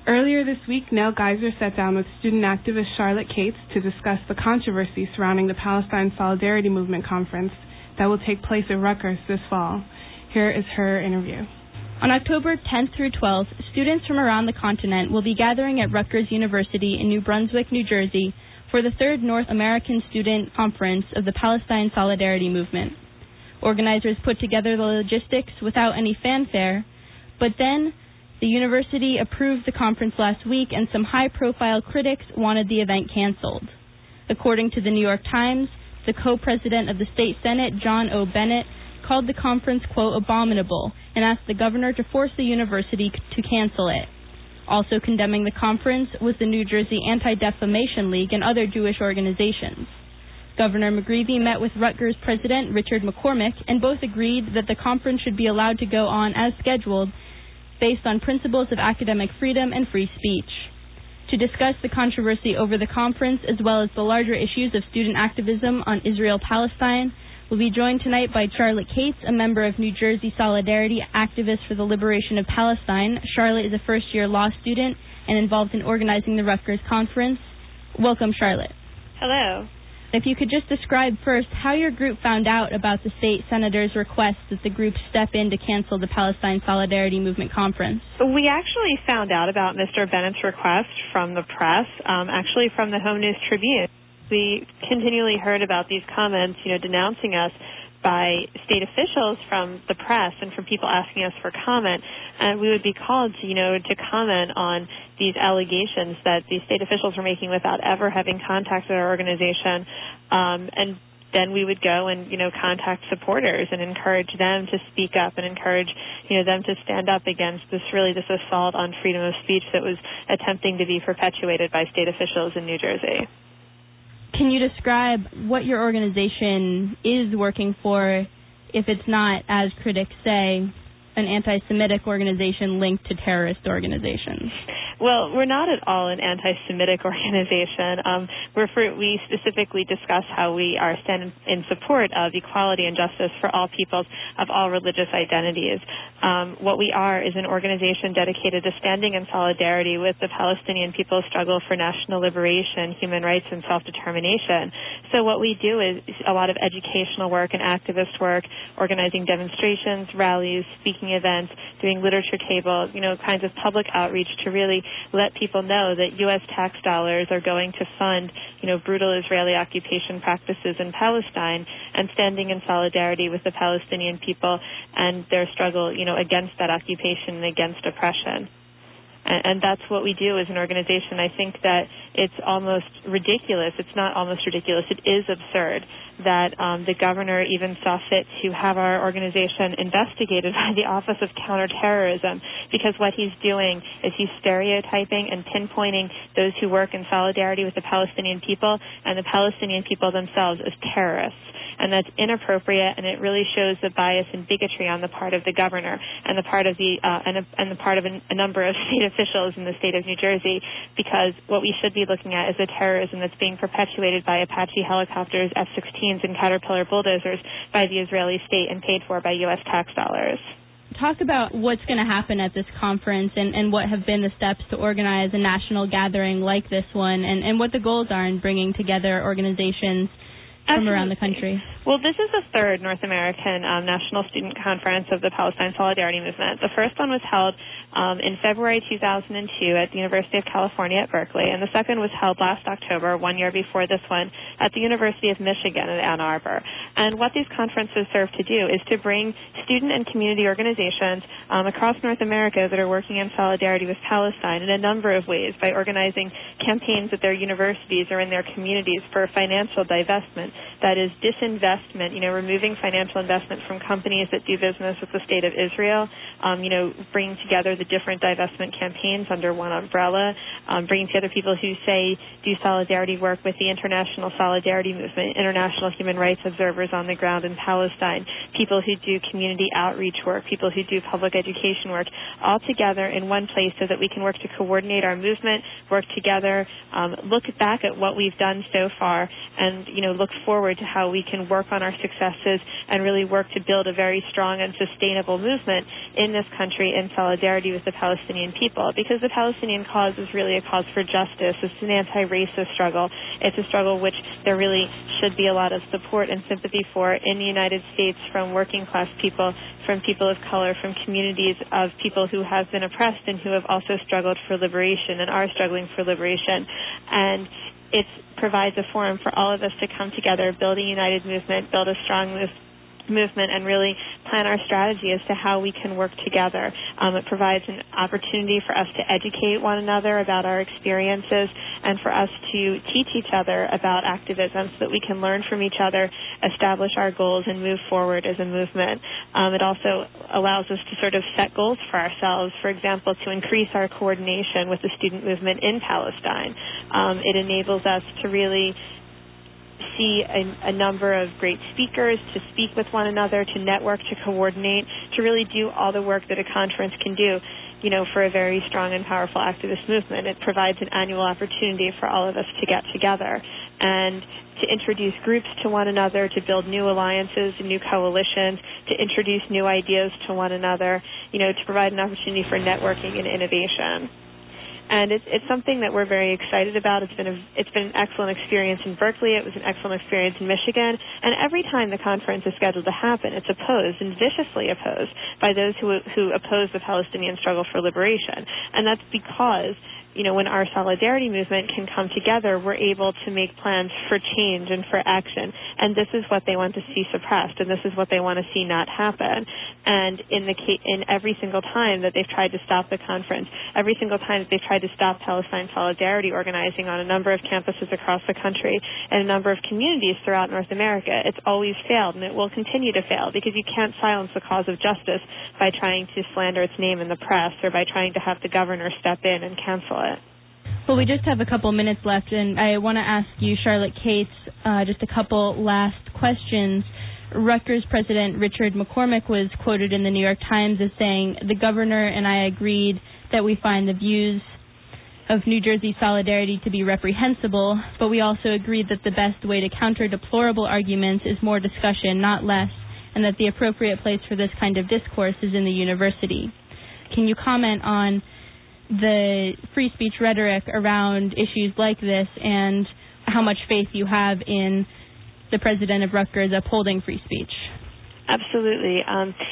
Earlier this week, Neil Geyser sat down with student activist Charlotte Cates to discuss the controversy surrounding the Palestine Solidarity Movement Conference that will take place at Rutgers this fall. Here is her interview. On October 10th through 12th, students from around the continent will be gathering at Rutgers University in New Brunswick, New Jersey, for the third North American Student Conference of the Palestine Solidarity Movement. Organizers put together the logistics without any fanfare, but then the university approved the conference last week, and some high-profile critics wanted the event canceled. According to the New York Times, the co-president of the state Senate, John O. Bennett, called the conference, quote, abominable, and asked the governor to force the university to cancel it. Also condemning the conference was the New Jersey Anti-Defamation League and other Jewish organizations. Governor McGreevey met with Rutgers President Richard McCormick, and both agreed that the conference should be allowed to go on as scheduled based on principles of academic freedom and free speech. To discuss the controversy over the conference, as well as the larger issues of student activism on Israel-Palestine, we'll be joined tonight by Charlotte Cates, a member of New Jersey Solidarity, activist for the liberation of Palestine. Charlotte is a first-year law student and involved in organizing the Rutgers Conference. Welcome, Charlotte. Hello. If you could just describe first how your group found out about the state senator's request that the group step in to cancel the Palestine Solidarity Movement Conference. We actually found out about Mr. Bennett's request from the press, actually from the Home News Tribune. We continually heard about these comments, denouncing us by state officials from the press and from people asking us for comment, and we would be called to comment on these allegations that these state officials were making without ever having contacted our organization, and then we would go and contact supporters and encourage them to speak up and encourage them to stand up against this assault on freedom of speech that was attempting to be perpetuated by state officials in New Jersey. Can you describe what your organization is working for, if it's not, as critics say, an anti-Semitic organization linked to terrorist organizations? Well, we're not at all an anti-Semitic organization. We specifically discuss how we are standing in support of equality and justice for all peoples of all religious identities. What we are is an organization dedicated to standing in solidarity with the Palestinian people's struggle for national liberation, human rights, and self-determination. So what we do is a lot of educational work and activist work, organizing demonstrations, rallies, speaking events, doing literature tables, kinds of public outreach to really let people know that U.S. tax dollars are going to fund, brutal Israeli occupation practices in Palestine, and standing in solidarity with the Palestinian people and their struggle, against that occupation and against oppression. And that's what we do as an organization. I think that it's almost ridiculous. It's not almost ridiculous. It is absurd that the governor even saw fit to have our organization investigated by the Office of Counterterrorism, because what he's doing is he's stereotyping and pinpointing those who work in solidarity with the Palestinian people and the Palestinian people themselves as terrorists. And that's inappropriate, and it really shows the bias and bigotry on the part of the governor and the part of the part of a number of state officials in the state of New Jersey, because what we should be looking at is the terrorism that's being perpetuated by Apache helicopters, F-16s, and Caterpillar bulldozers by the Israeli state and paid for by U.S. tax dollars. Talk about what's going to happen at this conference and what have been the steps to organize a national gathering like this one, and what the goals are in bringing together organizations from around the country. Well, this is the third North American National Student Conference of the Palestine Solidarity Movement. The first one was held in February 2002 at the University of California at Berkeley, and the second was held last October, 1 year before this one, at the University of Michigan at Ann Arbor. And what these conferences serve to do is to bring student and community organizations across North America that are working in solidarity with Palestine in a number of ways, by organizing campaigns at their universities or in their communities for financial divestment, that is disinvestment, removing financial investment from companies that do business with the state of Israel, bringing together the different divestment campaigns under one umbrella, bringing together people who do solidarity work with the International Solidarity Movement, international human rights observers on the ground in Palestine, people who do community outreach work, people who do public education work, all together in one place so that we can work to coordinate our movement, work together together, look back at what we've done so far, and look forward to how we can work on our successes and really work to build a very strong and sustainable movement in this country in solidarity with the Palestinian people. Because the Palestinian cause is really a cause for justice. It's an anti-racist struggle. It's a struggle which there really should be a lot of support and sympathy for in the United States from working class people, from people of color, from communities of people who have been oppressed and who have also struggled for liberation and are struggling for liberation. And it provides a forum for all of us to come together, build a united movement, build a strong movement, and really plan our strategy as to how we can work together. It provides an opportunity for us to educate one another about our experiences and for us to teach each other about activism so that we can learn from each other, establish our goals, and move forward as a movement. It also allows us to sort of set goals for ourselves, for example, to increase our coordination with the student movement in Palestine. It enables us to really see a number of great speakers, to speak with one another, to network, to coordinate, to really do all the work that a conference can do, for a very strong and powerful activist movement. It provides an annual opportunity for all of us to get together and to introduce groups to one another, to build new alliances and new coalitions, to introduce new ideas to one another, to provide an opportunity for networking and innovation. And it's something that we're very excited about. It's been an excellent experience in Berkeley. It was an excellent experience in Michigan. And every time the conference is scheduled to happen, it's opposed and viciously opposed by those who oppose the Palestinian struggle for liberation. And that's because when our solidarity movement can come together, we're able to make plans for change and for action. And this is what they want to see suppressed, and this is what they want to see not happen. And in every single time that they've tried to stop the conference, every single time that they've tried to stop Palestine Solidarity organizing on a number of campuses across the country and a number of communities throughout North America, it's always failed, and it will continue to fail, because you can't silence the cause of justice by trying to slander its name in the press or by trying to have the governor step in and cancel it. Well, we just have a couple minutes left, and I want to ask you, Charlotte Cates, just a couple last questions. Rutgers President Richard McCormick was quoted in the New York Times as saying, "The governor and I agreed that we find the views of New Jersey Solidarity to be reprehensible, but we also agreed that the best way to counter deplorable arguments is more discussion, not less, and that the appropriate place for this kind of discourse is in the university." Can you comment on the free speech rhetoric around issues like this and how much faith you have in the president of Rutgers upholding free speech? Absolutely.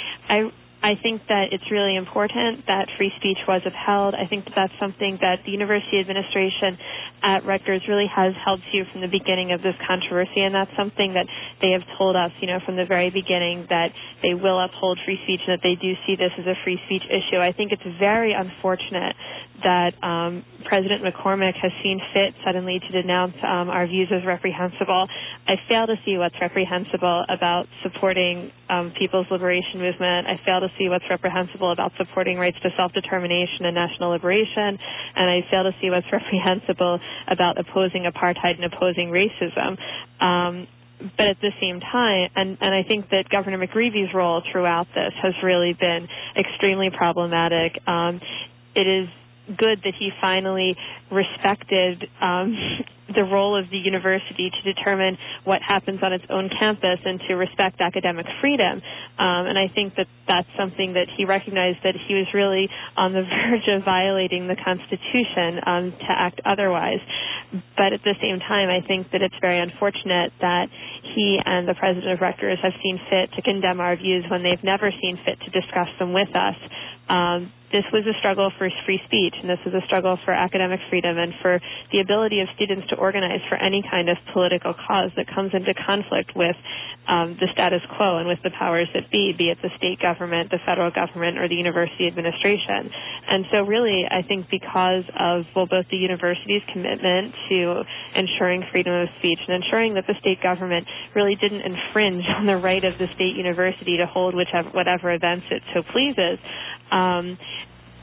I think that it's really important that free speech was upheld. I think that that's something that the university administration at Rutgers really has held to from the beginning of this controversy, and that's something that they have told us, from the very beginning, that they will uphold free speech and that they do see this as a free speech issue. I think it's very unfortunate that President McCormick has seen fit suddenly to denounce our views as reprehensible. I fail to see what's reprehensible about supporting People's Liberation Movement. I fail to see what's reprehensible about supporting rights to self-determination and national liberation, and I fail to see what's reprehensible about opposing apartheid and opposing racism. But at the same time, and I think that Governor McGreevy's role throughout this has really been extremely problematic. It is good that he finally respected the role of the university to determine what happens on its own campus and to respect academic freedom. And I think that that's something that he recognized, that he was really on the verge of violating the Constitution to act otherwise. But at the same time, I think that it's very unfortunate that he and the president of Rutgers have seen fit to condemn our views when they've never seen fit to discuss them with us. This was a struggle for free speech, and this was a struggle for academic freedom and for the ability of students to organize for any kind of political cause that comes into conflict with the status quo and with the powers that be it the state government, the federal government, or the university administration. And so really, I think because of both the university's commitment to ensuring freedom of speech and ensuring that the state government really didn't infringe on the right of the state university to hold whatever events it so pleases,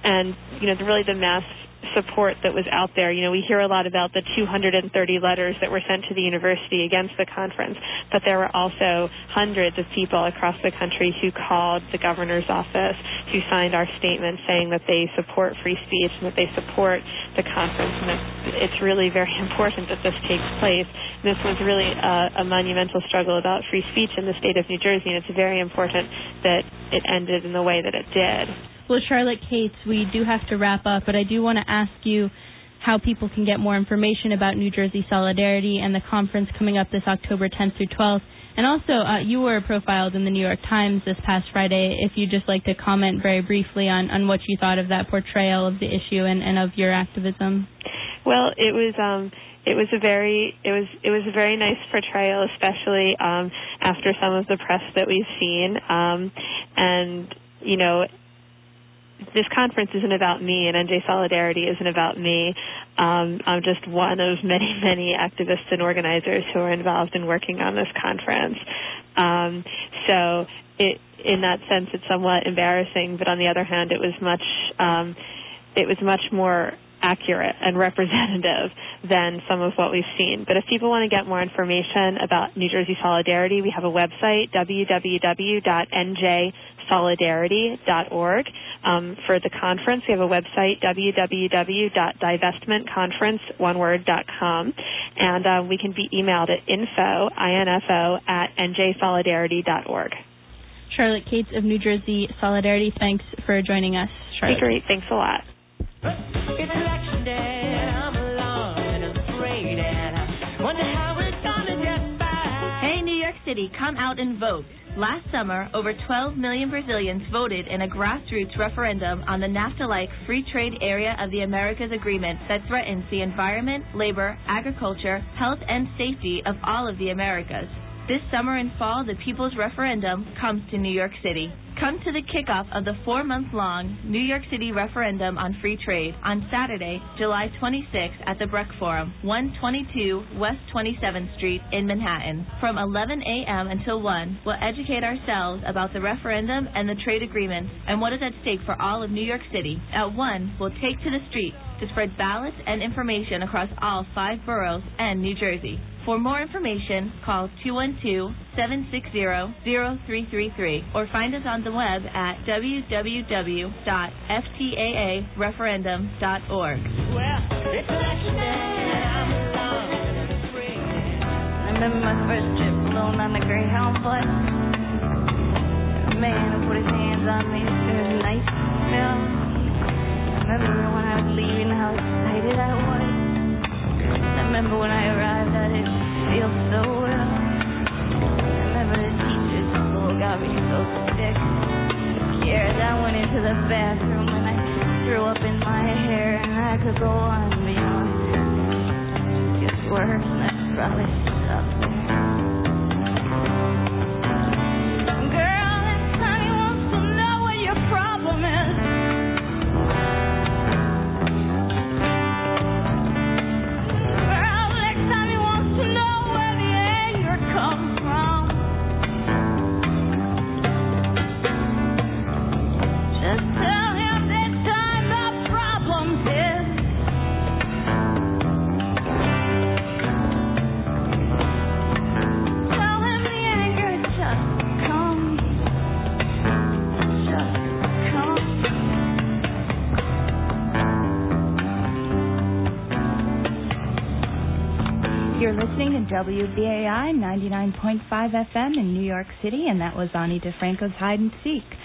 and really the mass support that was out there. We hear a lot about the 230 letters that were sent to the university against the conference, but there were also hundreds of people across the country who called the governor's office, who signed our statement saying that they support free speech and that they support the conference, and that it's really very important that this takes place. This was really a monumental struggle about free speech in the state of New Jersey, and it's very important that it ended in the way that it did. Well, Charlotte Cates, we do have to wrap up, but I do want to ask you how people can get more information about New Jersey Solidarity and the conference coming up this October 10th through 12th. And also, you were profiled in the New York Times this past Friday. If you'd just like to comment very briefly on what you thought of that portrayal of the issue and of your activism. Well, it was a very nice portrayal, especially after some of the press that we've seen, and this conference isn't about me, and NJ Solidarity isn't about me. I'm just one of many, many activists and organizers who are involved in working on this conference. So in that sense, it's somewhat embarrassing, but on the other hand, it was much more accurate and representative than some of what we've seen. But if people want to get more information about New Jersey Solidarity, we have a website, www.njsolidarity.org. For the conference, we have a website, www.divestmentconference.com, and we can be emailed at info@njsolidarity.org. Charlotte Cates of New Jersey Solidarity, thanks for joining us, Charlotte. Great, thanks a lot. It's election day and I'm alone and afraid and I wonder how it's gonna get by. Hey, New York City, come out and vote. Last summer, over 12 million Brazilians voted in a grassroots referendum on the NAFTA-like free trade area of the Americas Agreement that threatens the environment, labor, agriculture, health, and safety of all of the Americas. This summer and fall, the People's Referendum comes to New York City. Come to the kickoff of the 4-month-long New York City referendum on free trade on Saturday, July 26th at the Breck Forum, 122 West 27th Street in Manhattan. From 11 a.m. until 1, we'll educate ourselves about the referendum and the trade agreements and what is at stake for all of New York City. At 1, we'll take to the streets to spread ballots and information across all 5 boroughs and New Jersey. For more information, call 212-760-0333 or find us on the web at www.ftaareferendum.org. Well, it's election day and I'm alone and afraid. I remember my first trip alone on the Greyhound bus. A man who put his hands on me as soon as the night fell. I remember when I was leaving how excited I was. I remember when I arrived, I didn't feel so well. I remember the teacher's school got me so sick. Scared I went into the bathroom and I threw up in my hair, and I could go on beyond. It gets worse, and I probably stop there. Girl, this honey wants to know what your problem is. You're listening to WBAI 99.5 FM in New York City, and that was Ani DeFranco's Hide and Seek.